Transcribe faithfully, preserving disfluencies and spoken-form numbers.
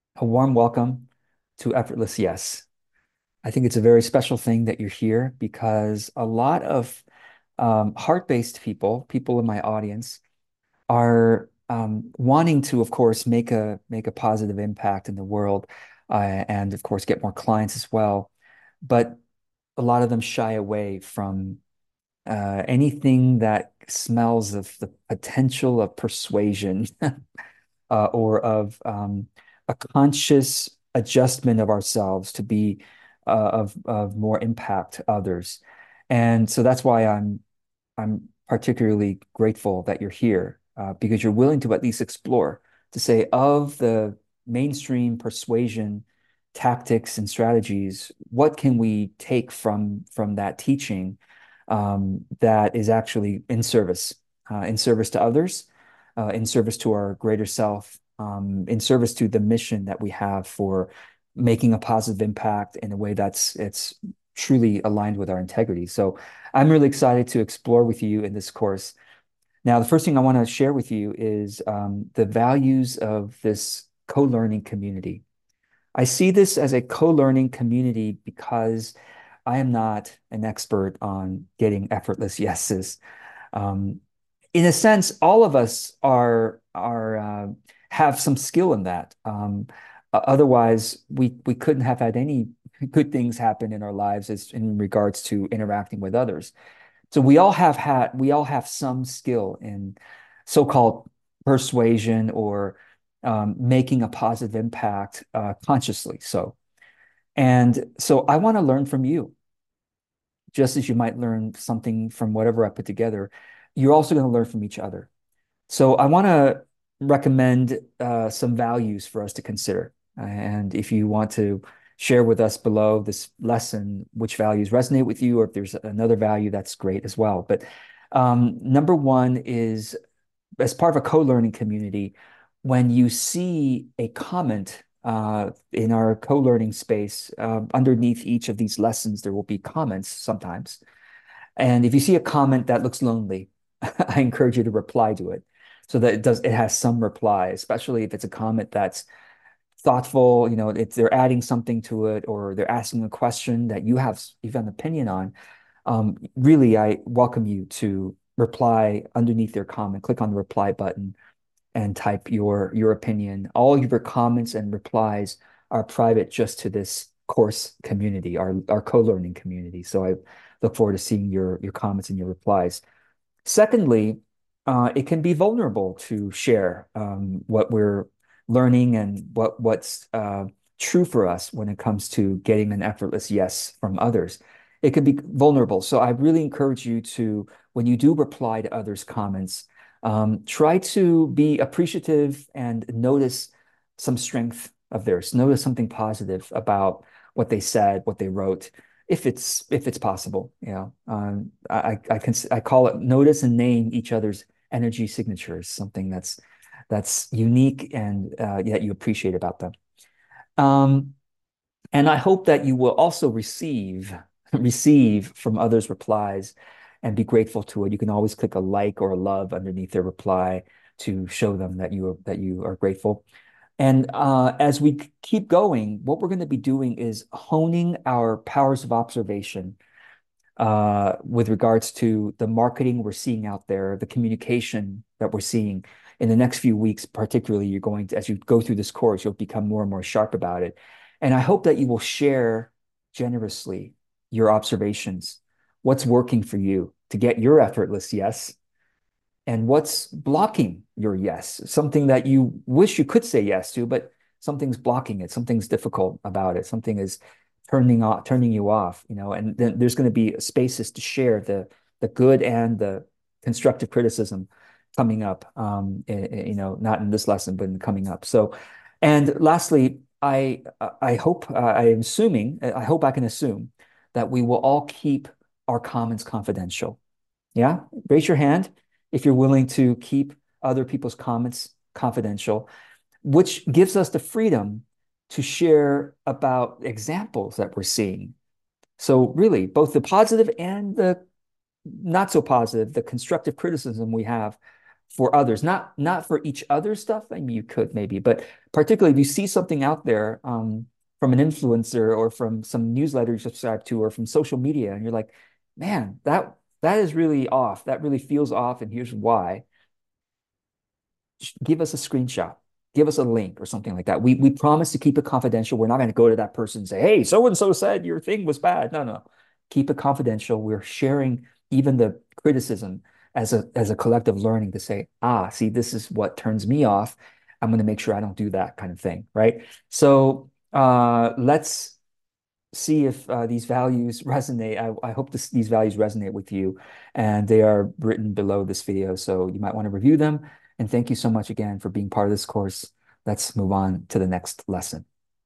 A warm welcome to Effortless Yes. I think it's a very special thing that you're here because a lot of um, heart-based people, people in my audience, are um, wanting to, of course, make a make a positive impact in the world, uh, and of course, get more clients as well. But a lot of them shy away from uh, anything that smells of the potential of persuasion uh, or of um, a conscious adjustment of ourselves to be uh, of of more impact to others. And so that's why I'm I'm particularly grateful that you're here uh, because you're willing to at least explore to say of the mainstream persuasion tactics and strategies, what can we take from from that teaching um, that is actually in service, uh, in service to others, uh, in service to our greater self, um, in service to the mission that we have for making a positive impact in a way that's it's truly aligned with our integrity. So I'm really excited to explore with you in this course. Now, the first thing I want to share with you is um, the values of this co-learning community. I see this as a co-learning community because I am not an expert on getting effortless yeses. Um, in a sense, all of us are are uh, have some skill in that. Um, otherwise, we we couldn't have had any good things happen in our lives as in regards to interacting with others. So we all have had we all have some skill in so-called persuasion or um, making a positive impact uh, consciously. So and so I want to learn from you, just as you might learn something from whatever I put together. You're also going to learn from each other. So I want to recommend uh, some values for us to consider. And if you want to share with us below this lesson which values resonate with you, or if there's another value, that's great as well. But um, number one is as part of a co-learning community, when you see a comment uh, in our co-learning space, uh, underneath each of these lessons, there will be comments sometimes. And if you see a comment that looks lonely, I encourage you to reply to it so that it does it has some reply, especially if it's a comment that's thoughtful, you know, if they're adding something to it or they're asking a question that you have you have an opinion on. Um, really, I welcome you to reply underneath their comment. Click on the reply button and type your your opinion. All of your comments and replies are private just to this course community, our our co-learning community. So I look forward to seeing your your comments and your replies. Secondly, uh, it can be vulnerable to share um, what we're learning and what what's uh, true for us when it comes to getting an effortless yes from others. It can be vulnerable. So I really encourage you to, when you do reply to others' comments, um, try to be appreciative and notice some strength of theirs. Notice something positive about what they said, what they wrote, if it's if it's possible. You know, um, I I can I call it notice and name each other's energy signatures, something that's that's unique and uh, yet you appreciate about them. Um, and I hope that you will also receive receive from others' replies and be grateful to it. You can always click a like or a love underneath their reply to show them that you are, that you are grateful. And uh, as we keep going, what we're going to be doing is honing our powers of observation uh, with regards to the marketing we're seeing out there, the communication that we're seeing in the next few weeks, particularly, you're going to, as you go through this course, you'll become more and more sharp about it. And I hope that you will share generously your observations, what's working for you to get your effortless yes, and what's blocking your yes, something that you wish you could say yes to, but something's blocking it, something's difficult about it, something is turning off, turning you off, you know, and then there's going to be spaces to share the the good and the constructive criticism coming up, um, you know, not in this lesson, but in coming up. So, and lastly, I I hope uh, I am assuming I hope I can assume that we will all keep our comments confidential. Yeah, raise your hand if you're willing to keep other people's comments confidential, which gives us the freedom to share about examples that we're seeing. So really, both the positive and the not so positive, the constructive criticism we have for others, not not for each other stuff. I mean, you could maybe, but particularly if you see something out there um, from an influencer or from some newsletter you subscribe to or from social media, and you're like, man, that that is really off. That really feels off, and here's why. Give us a screenshot, give us a link or something like that. We we promise to keep it confidential. We're not going to go to that person and say, "Hey, so and so said your thing was bad." No, no, keep it confidential. We're sharing even the criticism as a as a collective learning to say, "Ah, see, this is what turns me off. I'm going to make sure I don't do that kind of thing." Right. So uh, let's see if uh, these values resonate. I, I hope this, these values resonate with you, and they are written below this video, so you might want to review them. And thank you so much again for being part of this course. Let's move on to the next lesson.